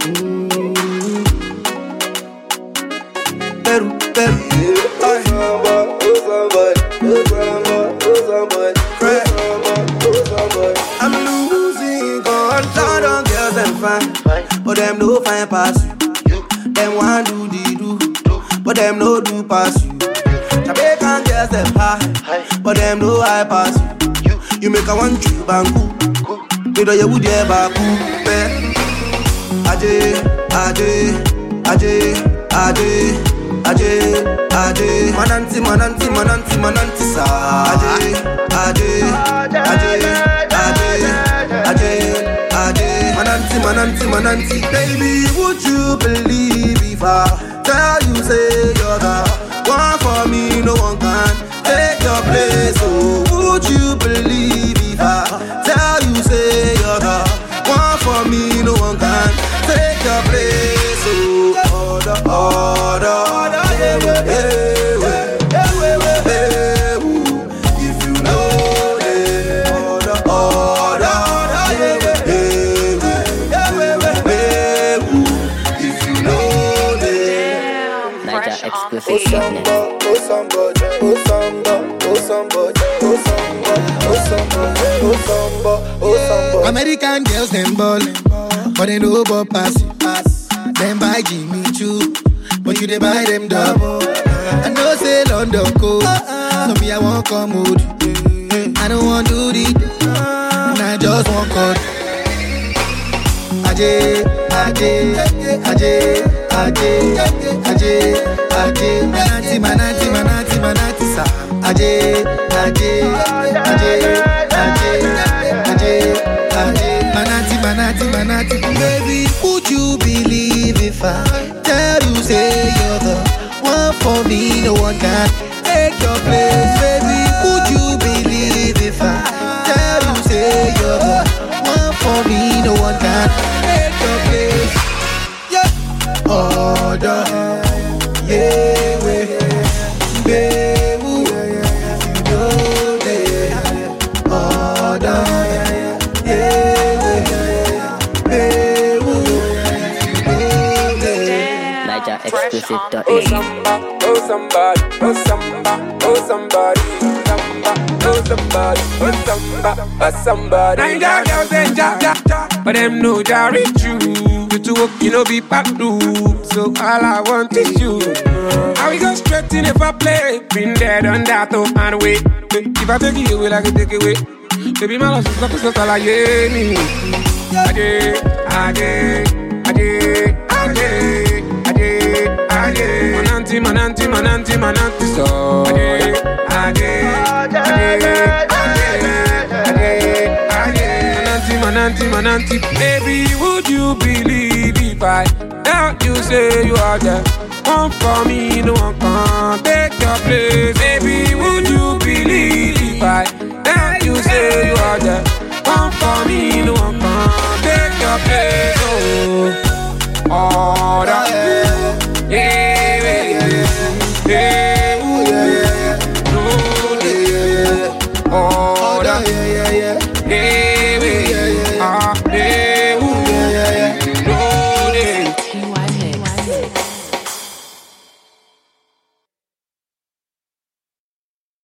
Peru. I'm losing control on girls and fine, but them no fine pass you. Them want do the do, but them no do pass you. Jamaican girls them high, but them no high pass you. You make a one tree bangu, you know you would ever cool. Aje, mananti sa. Aje, mananti. Baby, would you believe if I tell you say you're the one for me, no one can take your place. Oh, would you believe if I tell you say you're the one for me, no one can take your place. Oh, order. If you know the order. If you know the Niger exclusive. American girls them ballin', but they know about pass. Them buy Jimmy Choo, but you they buy them double. I know say London cold, so me I won't come with you. I don't want to do it, and I just want cut. Aje, mananti sa. Aje, mananti. Baby, would you believe if I tell you say you're the one for me, no one can take your place. Baby, would you believe if I tell you say you're the one for me, no one can take your place. Yeah, order, yeah, baby, you know that order, yeah, baby. Niger exclusive. Oh somebody, Niger girls and ja, but them know ja reach you. You to work, you know be back do. So all I want is you. I will go straight in if I play. Been there, done that, oh and wait. If I take it away, I can take it away. Baby, my love is not all I need. Mananti, so Mananti, baby, would you believe if I tell you say you are the one for me, no one can take your place. Baby, would you believe if I tell you say you are the one for me, no one can take your place. Oh, order, yeah. Oh